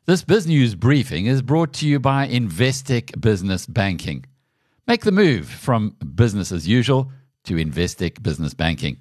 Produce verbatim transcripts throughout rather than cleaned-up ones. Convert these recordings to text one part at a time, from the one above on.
This BizNews briefing is brought to you by Investec Business Banking. Make the move from business as usual to Investec Business Banking.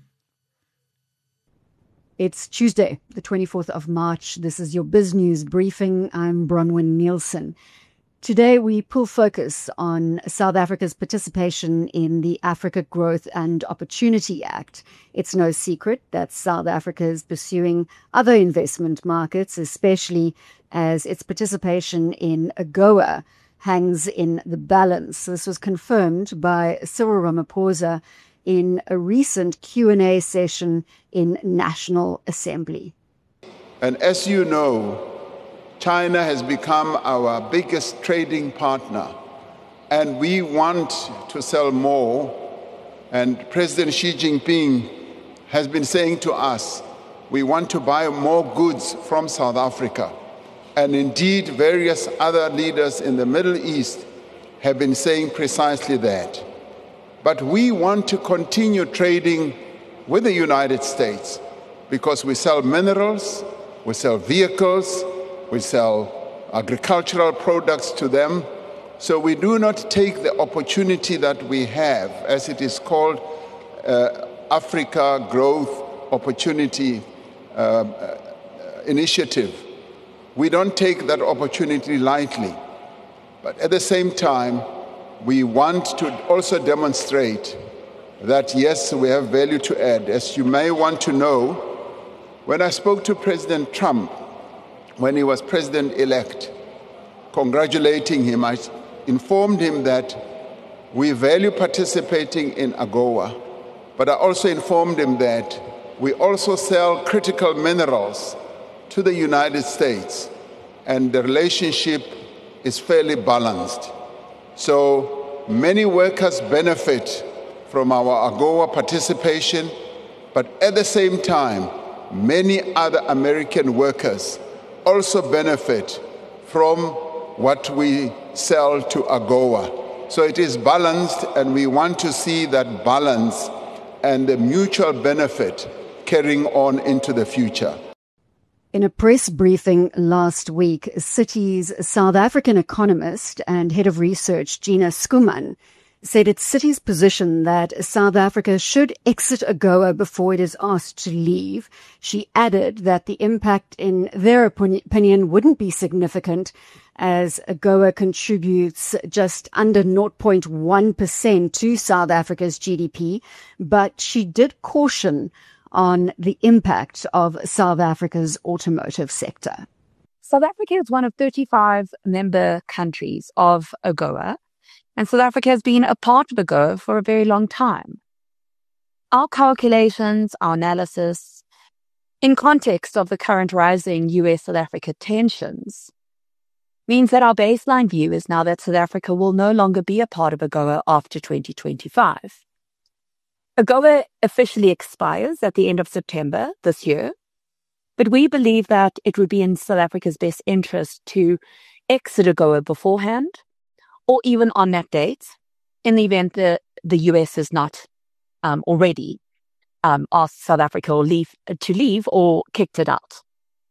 It's Tuesday, the twenty-fourth of March. This is your BizNews briefing. I'm Bronwyn Nielsen. Today, we pull focus on South Africa's participation in the Africa Growth and Opportunity Act. It's no secret that South Africa is pursuing other investment markets, especially as its participation in AGOA hangs in the balance. This was confirmed by Cyril Ramaphosa in a recent Q and A session in National Assembly. And as you know, China has become our biggest trading partner, and we want to sell more. And President Xi Jinping has been saying to us, we want to buy more goods from South Africa. And indeed, various other leaders in the Middle East have been saying precisely that. But we want to continue trading with the United States because we sell minerals, we sell vehicles, we sell agricultural products to them. So we do not take the opportunity that we have, as it is called, uh, Africa Growth Opportunity uh, uh, Initiative. We don't take that opportunity lightly. But at the same time, we want to also demonstrate that, yes, we have value to add. As you may want to know, when I spoke to President Trump, when he was president-elect, congratulating him, I informed him that we value participating in AGOA, but I also informed him that we also sell critical minerals to the United States, and the relationship is fairly balanced. So many workers benefit from our AGOA participation, but at the same time, many other American workers also benefit from what we sell to AGOA. So it is balanced, and we want to see that balance and the mutual benefit carrying on into the future. In a press briefing last week, Citi's South African economist and head of research, Gina Schoeman, said it's Citi's position that South Africa should exit AGOA before it is asked to leave. She added that the impact, in their opinion, wouldn't be significant, as AGOA contributes just under zero point one percent to South Africa's G D P, but she did caution on the impact of South Africa's automotive sector. South Africa is one of thirty-five member countries of AGOA, and South Africa has been a part of AGOA for a very long time. Our calculations, our analysis, in context of the current rising U S South Africa tensions, means that our baseline view is now that South Africa will no longer be a part of AGOA after twenty twenty-five. AGOA officially expires at the end of September this year, but we believe that it would be in South Africa's best interest to exit AGOA beforehand, or even on that date, in the event that the U S has not um, already um, asked South Africa or leave, to leave or kicked it out.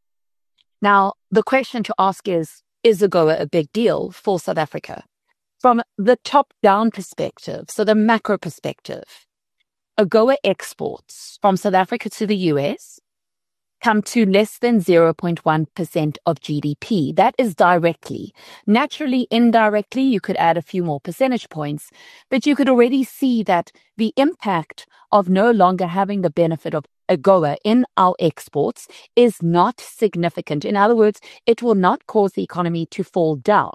Now, the question to ask is, is AGOA a big deal for South Africa? From the top-down perspective, so the macro perspective, AGOA exports from South Africa to the U S come to less than zero point one percent of G D P. That is directly. Naturally, indirectly, you could add a few more percentage points, but you could already see that the impact of no longer having the benefit of AGOA in our exports is not significant. In other words, it will not cause the economy to fall down.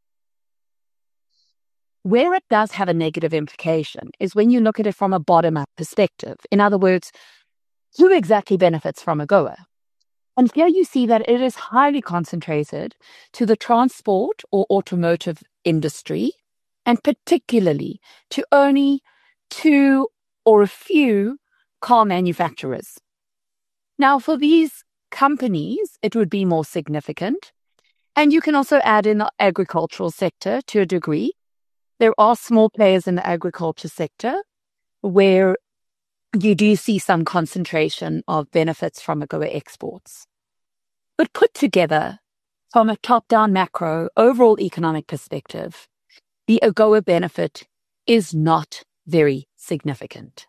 Where it does have a negative implication is when you look at it from a bottom-up perspective. In other words, who exactly benefits from AGOA? And here you see that it is highly concentrated to the transport or automotive industry, and particularly to only two or a few car manufacturers. Now, for these companies, it would be more significant. And you can also add in the agricultural sector to a degree. There are small players in the agriculture sector where you do see some concentration of benefits from AGOA exports. But put together, from a top-down macro overall economic perspective, the AGOA benefit is not very significant.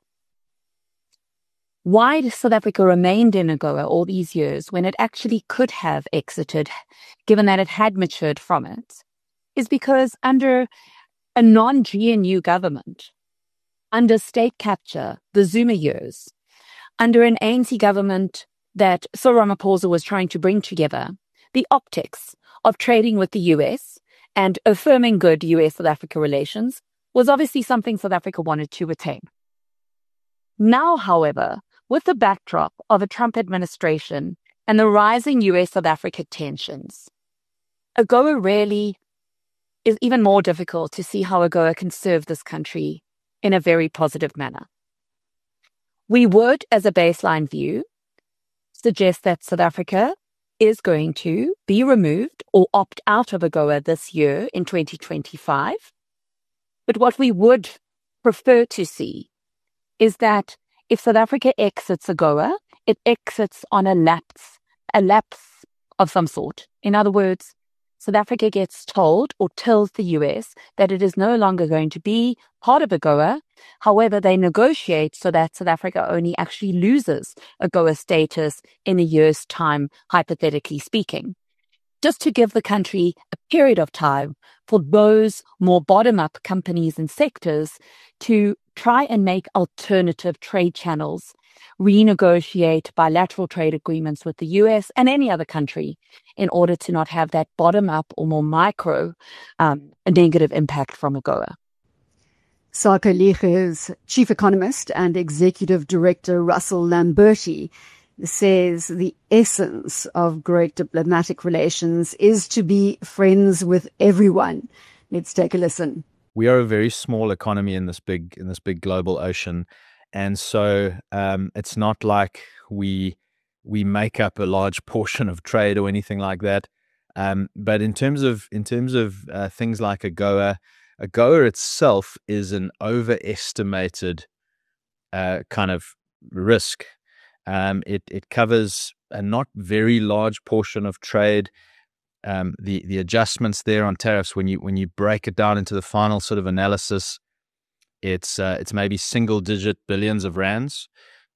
Why South Africa remained in AGOA all these years when it actually could have exited, given that it had matured from it, is because under a non-G N U government, under state capture, the Zuma years, under an A N C government that Cyril Ramaphosa was trying to bring together, the optics of trading with the U S and affirming good U S-South Africa relations was obviously something South Africa wanted to retain. Now, however, with the backdrop of a Trump administration and the rising U S-South Africa tensions, AGOA really is even more difficult to see how AGOA can serve this country in a very positive manner. We would, as a baseline view, suggest that South Africa is going to be removed or opt out of AGOA this year in twenty twenty-five. But what we would prefer to see is that if South Africa exits AGOA, it exits on a lapse, a lapse of some sort. In other words, South Africa gets told or tells the U S that it is no longer going to be part of AGOA. However, they negotiate so that South Africa only actually loses AGOA status in a year's time, hypothetically speaking, just to give the country a period of time for those more bottom-up companies and sectors to try and make alternative trade channels, renegotiate bilateral trade agreements with the U S and any other country in order to not have that bottom-up or more micro um, negative impact from AGOA. SACO Leger's chief economist and executive director Russell Lamberti says the essence of great diplomatic relations is to be friends with everyone. Let's take a listen. We are a very small economy in this big in this big global ocean, and so um, it's not like we we make up a large portion of trade or anything like that. Um, but in terms of in terms of uh, things like AGOA, AGOA itself is an overestimated uh, kind of risk. Um, it it covers a not very large portion of trade. Um, the the adjustments there on tariffs, when you when you break it down into the final sort of analysis, it's uh, it's maybe single digit billions of rands.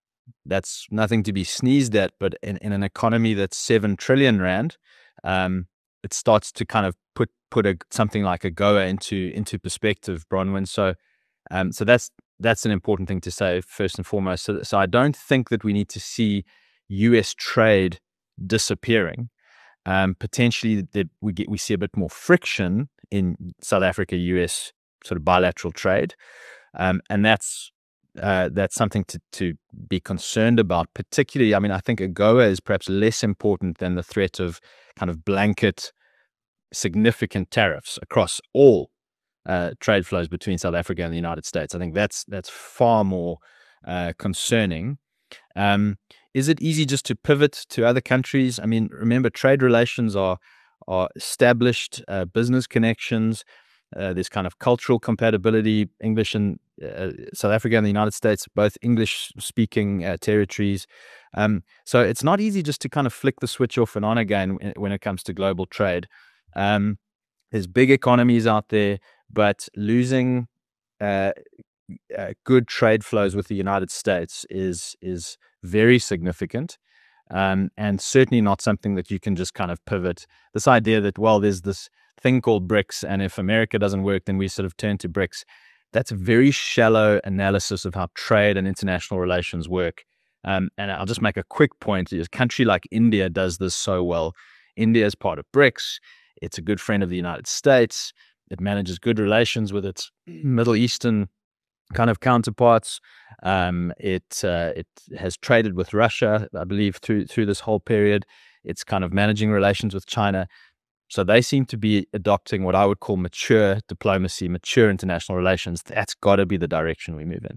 That's nothing to be sneezed at, but in, in an economy that's seven trillion rand, um, it starts to kind of put put a, something like AGOA into into perspective, Bronwyn. So um, so that's that's an important thing to say first and foremost. So, so I don't think that we need to see U S trade disappearing. Um, potentially, that we get we see a bit more friction in South Africa U S sort of bilateral trade, um, and that's uh, that's something to to be concerned about. Particularly, I mean, I think AGOA is perhaps less important than the threat of kind of blanket significant tariffs across all uh, trade flows between South Africa and the United States. I think that's that's far more uh, concerning. Um, Is it easy just to pivot to other countries? I mean, remember, trade relations are are established uh, business connections. Uh, there's kind of cultural compatibility. English and uh, South Africa and the United States, both English-speaking uh, territories. Um, so it's not easy just to kind of flick the switch off and on again when it comes to global trade. Um, there's big economies out there, but losing uh, uh, good trade flows with the United States is is very significant, um, and certainly not something that you can just kind of pivot. This idea that, well, there's this thing called BRICS, and if America doesn't work, then we sort of turn to BRICS. That's a very shallow analysis of how trade and international relations work. Um, and I'll just make a quick point. A country like India does this so well. India is part of BRICS. It's a good friend of the United States. It manages good relations with its Middle Eastern kind of counterparts. Um, it uh, it has traded with Russia, I believe, through through this whole period. It's kind of managing relations with China. So they seem to be adopting what I would call mature diplomacy, mature international relations. That's got to be the direction we move in.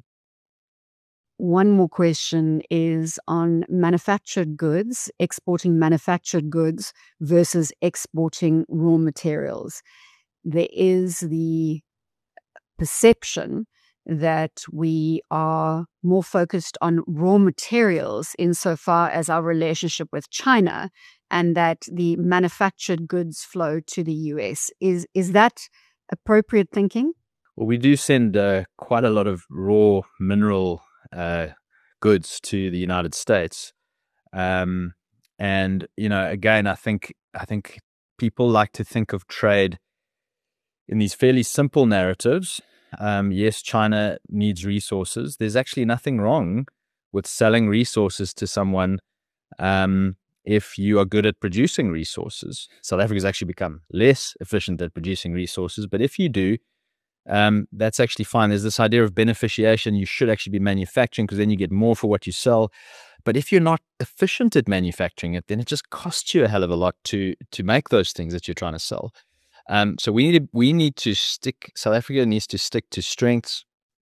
One more question is on manufactured goods, exporting manufactured goods versus exporting raw materials. There is the perception that we are more focused on raw materials insofar as our relationship with China and that the manufactured goods flow to the U S. Is is that appropriate thinking? Well, we do send uh, quite a lot of raw mineral uh, goods to the United States. Um, and, you know, again, I think I think people like to think of trade in these fairly simple narratives. Um, yes, China needs resources. There's actually nothing wrong with selling resources to someone um, if you are good at producing resources. South Africa's actually become less efficient at producing resources, but if you do, um, that's actually fine. There's this idea of beneficiation. You should actually be manufacturing because then you get more for what you sell. But if you're not efficient at manufacturing it, then it just costs you a hell of a lot to to make those things that you're trying to sell. Um, so we need to, we need to stick, South Africa needs to stick to strengths.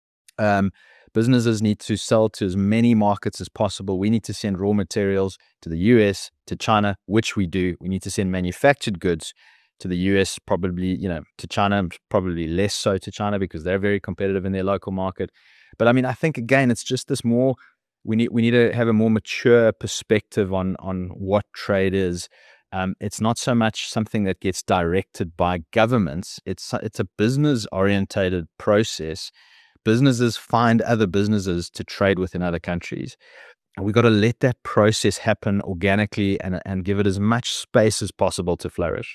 Um, businesses need to sell to as many markets as possible. We need to send raw materials to the U S, to China, which we do. We need to send manufactured goods to the U S, probably, you know, to China, probably less so to China because they're very competitive in their local market. But I mean, I think again, it's just this more, we need, we need to have a more mature perspective on, on what trade is. Um, it's not so much something that gets directed by governments. It's it's a business-orientated process. Businesses find other businesses to trade with in other countries. And we've got to let that process happen organically and, and give it as much space as possible to flourish.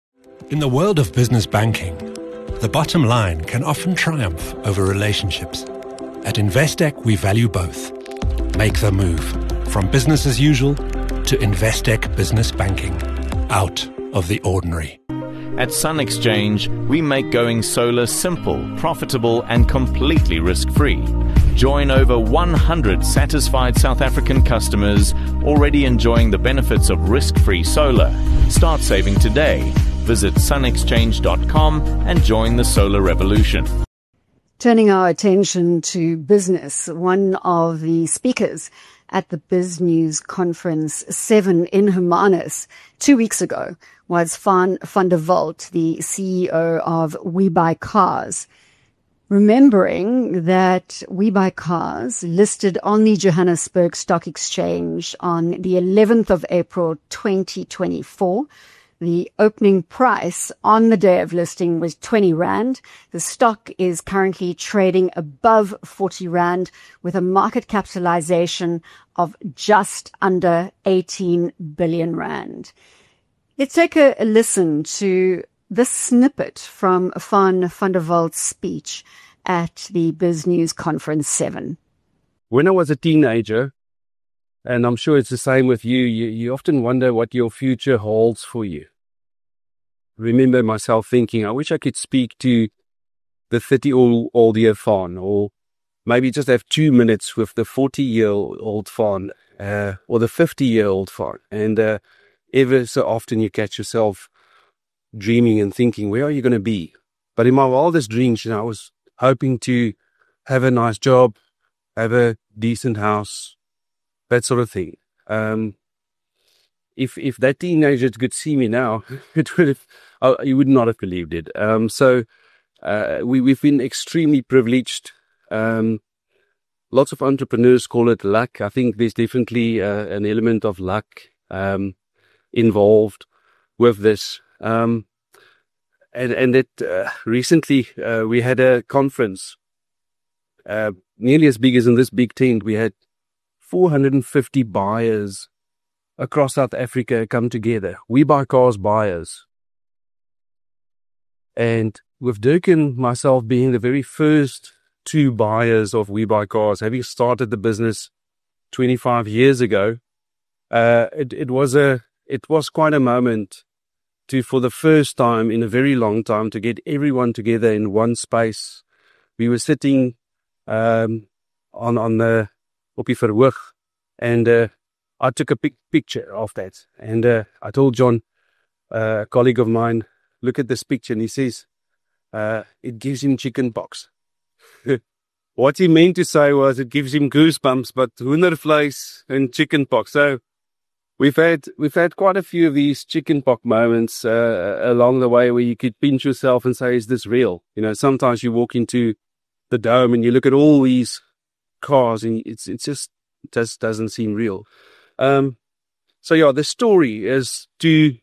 In the world of business banking, the bottom line can often triumph over relationships. At Investec, we value both. Make the move from business as usual to Investec Business Banking, out of the ordinary. At Sun Exchange, we make going solar simple, profitable, and completely risk-free. Join over one hundred satisfied South African customers already enjoying the benefits of risk-free solar. Start saving today. Visit sun exchange dot com and join the solar revolution. Turning our attention to business, one of the speakers at the BizNews Conference seven in Hermanus two weeks ago was Van, van der Walt, the C E O of WeBuyCars, remembering that WeBuyCars listed on the Johannesburg Stock Exchange on the eleventh of April twenty twenty-four. The opening price on the day of listing was twenty rand. The stock is currently trading above forty rand with a market capitalization of just under eighteen billion rand. Let's take a, a listen to this snippet from Van, van der Walt's speech at the BizNews Conference seven. When I was a teenager, and I'm sure it's the same with you, you, you often wonder what your future holds for you. Remember myself thinking, I wish I could speak to the thirty-year-old Van, or maybe just have two minutes with the forty-year-old Van, uh, or the fifty-year-old Van. And uh, ever so often you catch yourself dreaming and thinking, where are you going to be? But in my wildest dreams, you know, I was hoping to have a nice job, have a decent house, that sort of thing. Um, If if that teenager could see me now, it would have, uh, you would not have believed it. Um, so uh, we we've been extremely privileged. Um, lots of entrepreneurs call it luck. I think there's definitely uh, an element of luck um, involved with this. Um, and and it uh, recently uh, we had a conference uh, nearly as big as in this big tent. We had four hundred fifty buyers across South Africa come together. WeBuyCars buyers. And with Dirk and myself being the very first two buyers of WeBuyCars, having started the business twenty-five years ago, uh, it, it was a it was quite a moment to, for the first time in a very long time, to get everyone together in one space. We were sitting um, on on the op die verhoog, and uh, I took a big picture of that, and uh, I told John, uh, a colleague of mine, look at this picture, and he says, uh, it gives him chicken pox. What he meant to say was it gives him goosebumps, but hoendervleis and chicken pox. So we've had we've had quite a few of these chicken pox moments uh, along the way where you could pinch yourself and say, is this real? You know, sometimes you walk into the Dome and you look at all these cars and it's it's just it just doesn't seem real. Um, So yeah, the story is to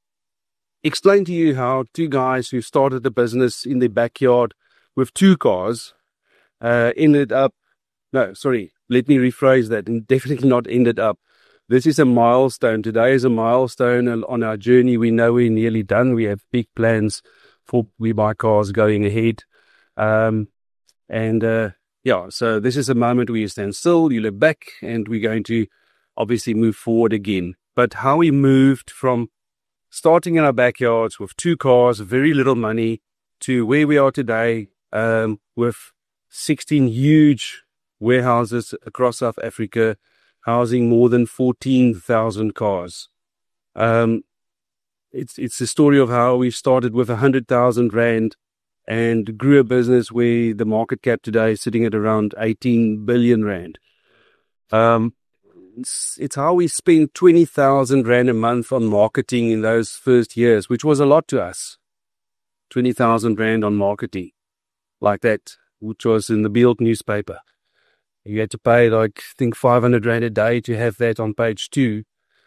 explain to you how two guys who started a business in their backyard with two cars uh, ended up, no, sorry, let me rephrase that, and definitely not ended up. This is a milestone. Today is a milestone on our journey. We know we're nearly done. We have big plans for We Buy Cars going ahead. Um, and uh, yeah, so this is a moment where you stand still, you look back, and we're going to obviously move forward again. But how we moved from starting in our backyards with two cars, very little money, to where we are today um, with sixteen huge warehouses across South Africa, housing more than fourteen thousand cars. Um, it's it's the story of how we started with one hundred thousand rand and grew a business where the market cap today is sitting at around eighteen billion rand. Um, it's, it's how we spent twenty thousand rand a month on marketing in those first years, which was a lot to us. twenty thousand rand on marketing like that, which was in the Beeld newspaper. You had to pay, like, I think five hundred rand a day to have that on page two,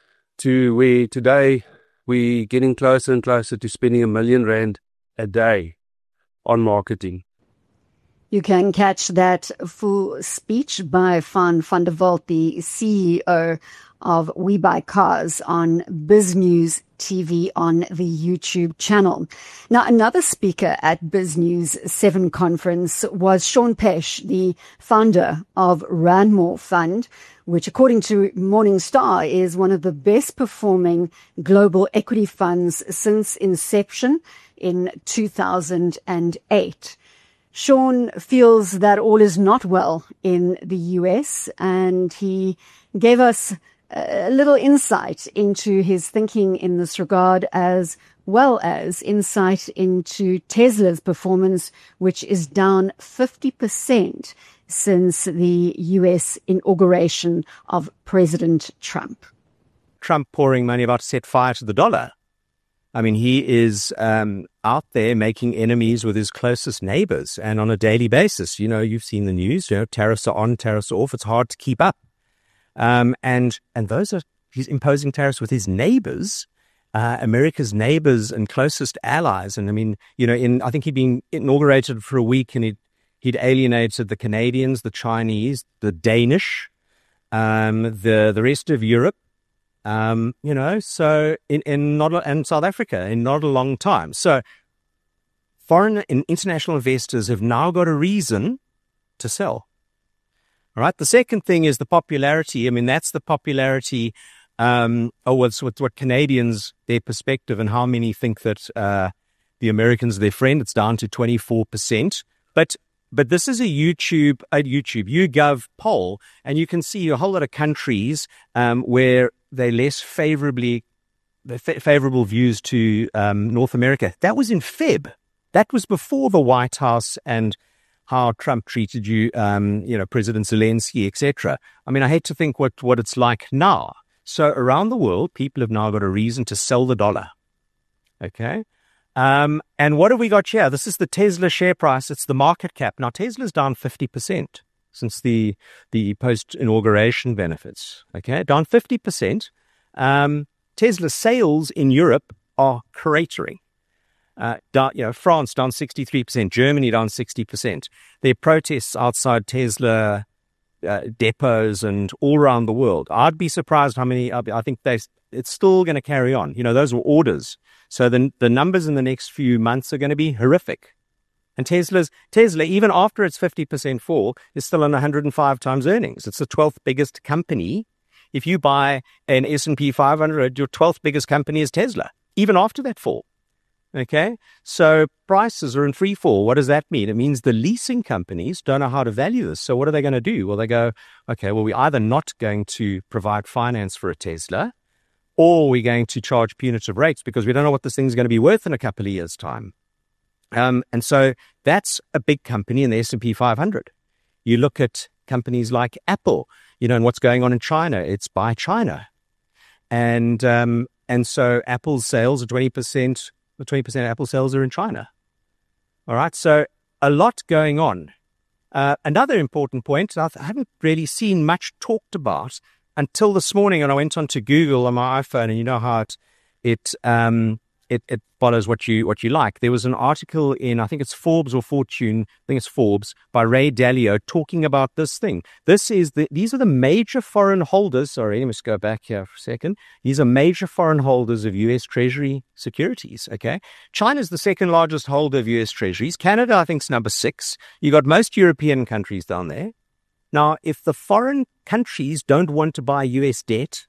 to where today we're getting closer and closer to spending a million rand a day on marketing. You can catch that full speech by Van van der Walt, the C E O of We Buy Cars, on BizNews T V on the YouTube channel. Now, another speaker at BizNews seven conference was Sean Pesh, the founder of Randmore Fund, which, according to Morningstar, is one of the best performing global equity funds since inception in two thousand eight. Sean feels that all is not well in the U S, and he gave us a little insight into his thinking in this regard, as well as insight into Tesla's performance, which is down fifty percent since the U S inauguration of President Trump. Trump pouring money about to set fire to the dollar. I mean, he is um, out there making enemies with his closest neighbors, and on a daily basis. You know, you've seen the news, you know, tariffs are on, tariffs are off. It's hard to keep up. Um, and and those are, he's imposing tariffs with his neighbors, uh, America's neighbors and closest allies. And I mean, you know, in I think he'd been inaugurated for a week, and he'd, he'd alienated the Canadians, the Chinese, the Danish, um, the the rest of Europe. Um, you know, so in, in not a, and South Africa in not a long time. So foreign and international investors have now got a reason to sell. All right. The second thing is the popularity. I mean, that's the popularity. Um, oh, what's what, what Canadians, their perspective, and how many think that uh, the Americans are their friend. It's down to twenty-four percent. But But this is a YouTube, a YouTube YouGov poll, and you can see a whole lot of countries um, where they're less favorably, fa- favorable views to um, North America. That was in February. That was before the White House and how Trump treated you, um, you know, President Zelensky, et cetera. I mean, I hate to think what, what it's like now. So around the world, people have now got a reason to sell the dollar. Okay. Um, and what have we got here? This is the Tesla share price. It's the market cap. Now, Tesla's down fifty percent since the the post-inauguration benefits. Okay, down fifty percent. Um, Tesla sales in Europe are cratering. Uh, down, you know, France down sixty-three percent, Germany down sixty percent. There are protests outside Tesla uh, depots and all around the world. I'd be surprised how many. I think they. It's still going to carry on. You know, those were orders. So the the numbers in the next few months are going to be horrific. And Tesla's Tesla, even after its fifty percent fall, is still on one hundred five times earnings. It's the twelfth biggest company. If you buy an S and P five hundred, your twelfth biggest company is Tesla, even after that fall. Okay? So prices are in free fall. What does that mean? It means the leasing companies don't know how to value this. So what are they going to do? Well, they go, okay, well, we're either not going to provide finance for a Tesla, or we're going to charge punitive rates because we don't know what this thing's going to be worth in a couple of years' time. Um, and so that's a big company in the S and P five hundred. You look at companies like Apple, you know, and what's going on in China. It's by China. And um, and so Apple's sales are twenty percent, the twenty percent of Apple sales are in China. All right, so a lot going on. Uh, another important point, I haven't really seen much talked about, until this morning, and I went onto Google on my iPhone, and you know how it it um it, it follows what you what you like. There was an article in, I think it's Forbes or Fortune, I think it's Forbes, by Ray Dalio talking about this thing. This is the these are the major foreign holders. Sorry, let me just go back here for a second. These are major foreign holders of U S Treasury securities. Okay, China is the second largest holder of U S Treasuries. Canada, I think, is number six. You got most European countries down there. Now, if the foreign countries don't want to buy U S debt,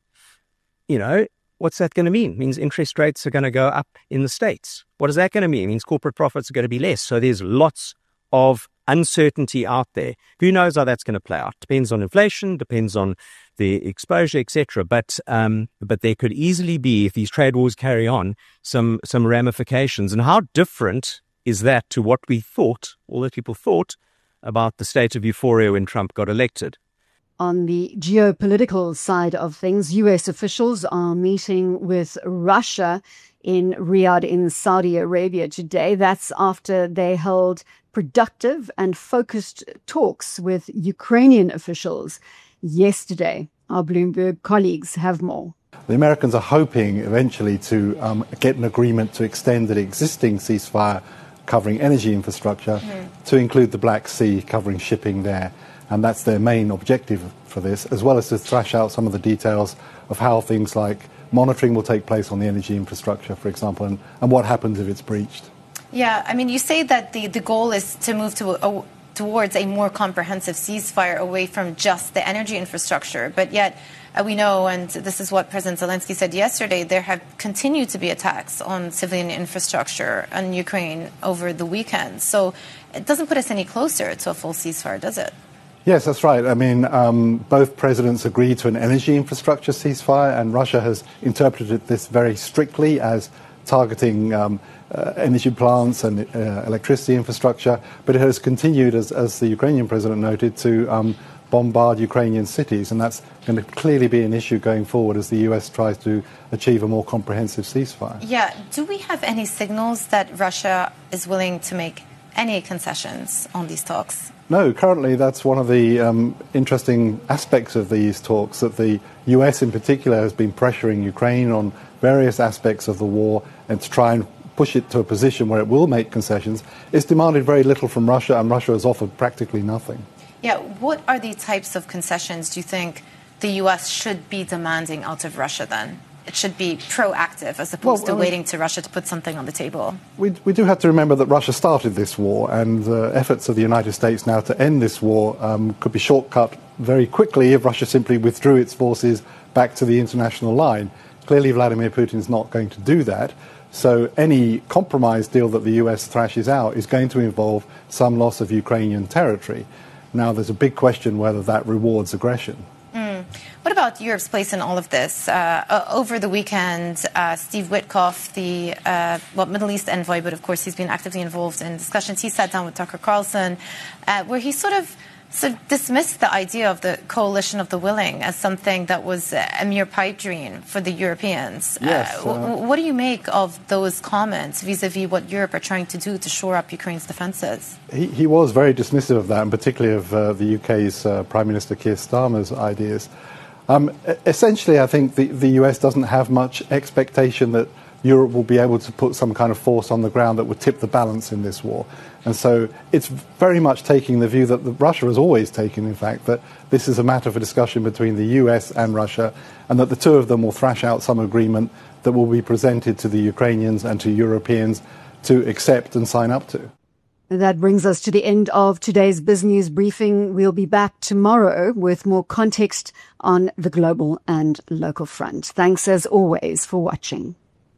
you know, what's that going to mean? It means interest rates are going to go up in the States. What is that going to mean? It means corporate profits are going to be less. So there's lots of uncertainty out there. Who knows how that's going to play out? Depends on inflation, depends on the exposure, et cetera. But um, but there could easily be, if these trade wars carry on, some some ramifications. And how different is that to what we thought, all the people thought, about the state of euphoria when Trump got elected? On the geopolitical side of things, U S officials are meeting with Russia in Riyadh in Saudi Arabia today. That's after they held productive and focused talks with Ukrainian officials yesterday. Our Bloomberg colleagues have more. The Americans are hoping eventually to um, get an agreement to extend the existing ceasefire covering energy infrastructure mm. to include the Black Sea, covering shipping there. And that's their main objective for this, as well as to thrash out some of the details of how things like monitoring will take place on the energy infrastructure, for example, and, and what happens if it's breached. Yeah, I mean, you say that the, the goal is to move to a, towards a more comprehensive ceasefire away from just the energy infrastructure. But yet uh, we know, and this is what President Zelensky said yesterday, there have continued to be attacks on civilian infrastructure in Ukraine over the weekend. So it doesn't put us any closer to a full ceasefire, does it? Yes, that's right. I mean, um, both presidents agreed to an energy infrastructure ceasefire, and Russia has interpreted this very strictly as targeting um, uh, energy plants and uh, electricity infrastructure. But it has continued, as, as the Ukrainian president noted, to um, bombard Ukrainian cities, and that's going to clearly be an issue going forward as the U S tries to achieve a more comprehensive ceasefire. Yeah. Do we have any signals that Russia is willing to make any concessions on these talks? No, currently that's one of the um, interesting aspects of these talks, that the U S in particular has been pressuring Ukraine on various aspects of the war, and to try and push it to a position where it will make concessions. It's demanded very little from Russia, and Russia has offered practically nothing. Yeah, what are the types of concessions do you think the U S should be demanding out of Russia then? It should be proactive as opposed well, to I mean, waiting to Russia to put something on the table. We, we do have to remember that Russia started this war, and the efforts of the United States now to end this war um, could be shortcut very quickly if Russia simply withdrew its forces back to the international line. Clearly, Vladimir Putin is not going to do that. So any compromise deal that the U S thrashes out is going to involve some loss of Ukrainian territory. Now, there's a big question whether that rewards aggression. Mm. What about Europe's place in all of this? Uh, over the weekend, uh, Steve Witkoff, the uh, well, Middle East envoy, but of course he's been actively involved in discussions, he sat down with Tucker Carlson, uh, where he sort of, sort of dismissed the idea of the coalition of the willing as something that was a mere pipe dream for the Europeans. Yes, uh, uh, what do you make of those comments vis-a-vis what Europe are trying to do to shore up Ukraine's defences? He, he was very dismissive of that, and particularly of uh, the U K's uh, Prime Minister Keir Starmer's ideas. Um, essentially, I think the, the U S doesn't have much expectation that Europe will be able to put some kind of force on the ground that would tip the balance in this war. And so it's very much taking the view that the, Russia has always taken, in fact, that this is a matter for discussion between the U S and Russia, and that the two of them will thrash out some agreement that will be presented to the Ukrainians and to Europeans to accept and sign up to. That brings us to the end of today's BizNews briefing. We'll be back tomorrow with more context on the global and local front. Thanks as always for watching.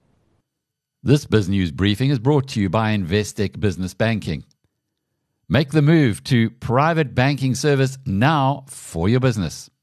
This BizNews briefing is brought to you by Investec Business Banking. Make the move to private banking service now for your business.